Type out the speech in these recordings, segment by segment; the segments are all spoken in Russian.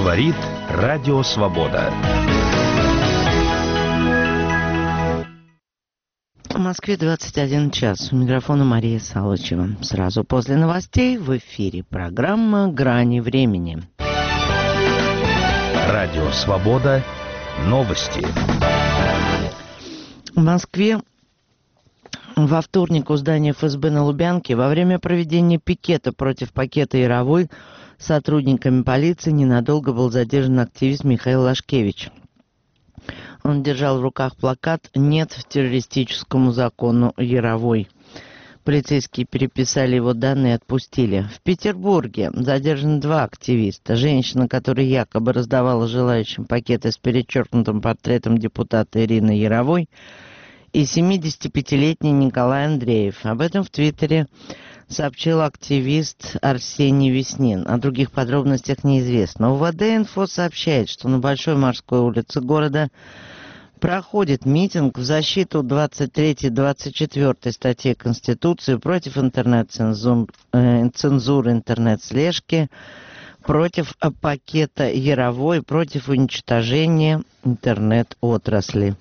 Говорит Радио Свобода. В Москве 21 час. У микрофона Мария Салычева. Сразу после новостей в эфире программа «Грани времени». Радио Свобода. Новости. В Москве во вторник у здания ФСБ на Лубянке во время проведения пикета против пакета Яровой сотрудниками полиции ненадолго был задержан активист Михаил Лашкевич. Он держал в руках плакат «Нет террористическому закону Яровой». Полицейские переписали его данные и отпустили. В Петербурге задержаны два активиста. Женщина, которая якобы раздавала желающим пакеты с перечеркнутым портретом депутата Ирины Яровой, и 75-летний Николай Андреев. Об этом в Твиттере сообщил активист Арсений Веснин. О других подробностях неизвестно. УВД-инфо сообщает, что на Большой морской улице города проходит митинг в защиту 23-24 статьи Конституции против интернет-цензуры, интернет-слежки, против пакета Яровой, против уничтожения интернет-отрасли.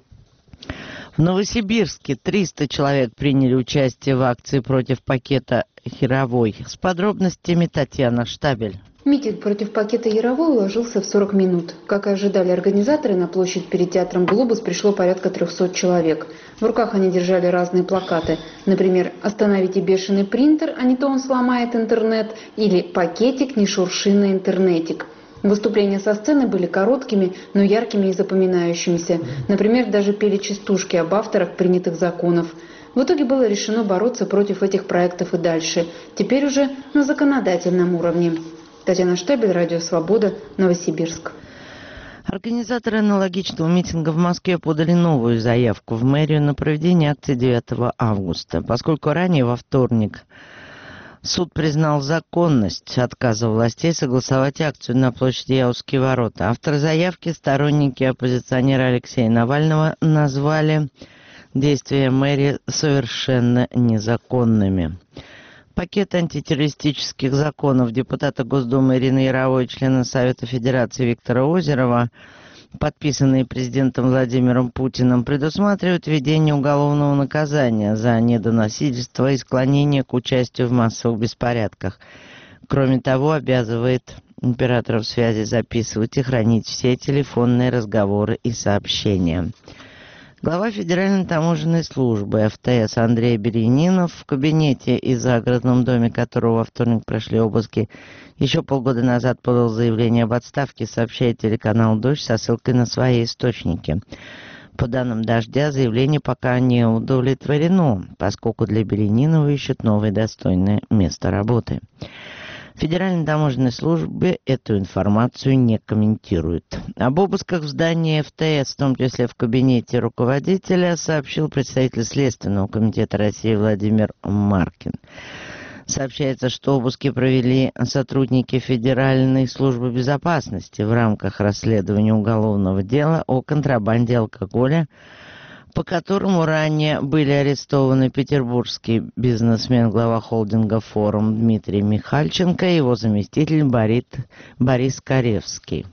В Новосибирске 300 человек приняли участие в акции против пакета Яровой. С подробностями Татьяна Штабель. Митинг против пакета Яровой уложился в 40 минут. Как и ожидали организаторы, на площадь перед театром «Глобус» пришло порядка 300 человек. В руках они держали разные плакаты. Например, «Остановите бешеный принтер, а не то он сломает интернет» или «Пакетик, не шурши на интернетик». Выступления со сцены были короткими, но яркими и запоминающимися. Например, даже пели частушки об авторах принятых законов. В итоге было решено бороться против этих проектов и дальше. Теперь уже на законодательном уровне. Татьяна Штабель, Радио Свобода, Новосибирск. Организаторы аналогичного митинга в Москве подали новую заявку в мэрию на проведение акции 9 августа. Поскольку ранее во вторник суд признал законность отказа властей согласовать акцию на площади Яузские ворота, авторы заявки, сторонники оппозиционера Алексея Навального, назвали действия мэрии совершенно незаконными. Пакет антитеррористических законов депутата Госдумы Ирины Яровой и члена Совета Федерации Виктора Озерова, подписанные президентом Владимиром Путиным, предусматривают введение уголовного наказания за недоносительство и склонение к участию в массовых беспорядках. Кроме того, обязывает операторов связи записывать и хранить все телефонные разговоры и сообщения. Глава Федеральной таможенной службы ФТС Андрей Беренинов в кабинете и загородном доме, которого во вторник прошли обыски, еще полгода назад подал заявление об отставке, сообщает телеканал «Дождь» со ссылкой на свои источники. По данным «Дождя», заявление пока не удовлетворено, поскольку для Беренинова ищут новое достойное место работы. Федеральной таможенной службе эту информацию не комментирует. Об обысках в здании ФТС, в том числе в кабинете руководителя, сообщил представитель Следственного комитета России Владимир Маркин. Сообщается, что обыски провели сотрудники Федеральной службы безопасности в рамках расследования уголовного дела о контрабанде алкоголя, по которому ранее были арестованы петербургский бизнесмен, глава холдинга «Форум» Дмитрий Михальченко и его заместитель Борис Каревский.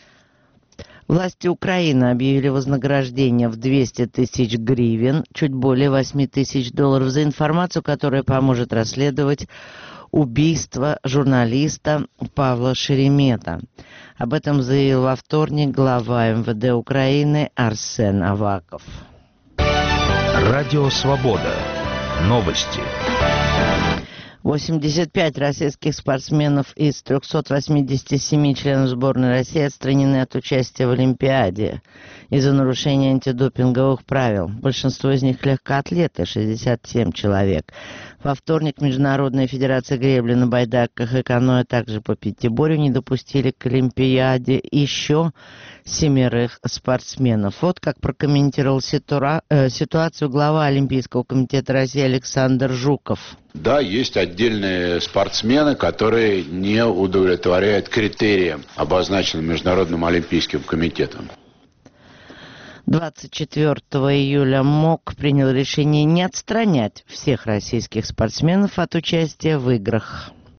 Власти Украины объявили вознаграждение в 200 тысяч гривен, чуть более 8 тысяч долларов, за информацию, которая поможет расследовать убийство журналиста Павла Шеремета. Об этом заявил во вторник глава МВД Украины Арсен Аваков. Радио Свобода. Новости. 85 российских спортсменов из 387 членов сборной России отстранены от участия в Олимпиаде из-за нарушения антидопинговых правил. Большинство из них легкоатлеты, 67 человек. Во вторник Международная федерация гребли на байдарках и каноэ, а также по пятиборью, не допустили к Олимпиаде еще 7 спортсменов. Вот как прокомментировал ситуацию глава Олимпийского комитета России Александр Жуков. Да, есть отдельные спортсмены, которые не удовлетворяют критериям, обозначенным Международным олимпийским комитетом. 24 июля МОК принял решение не отстранять всех российских спортсменов от участия в играх.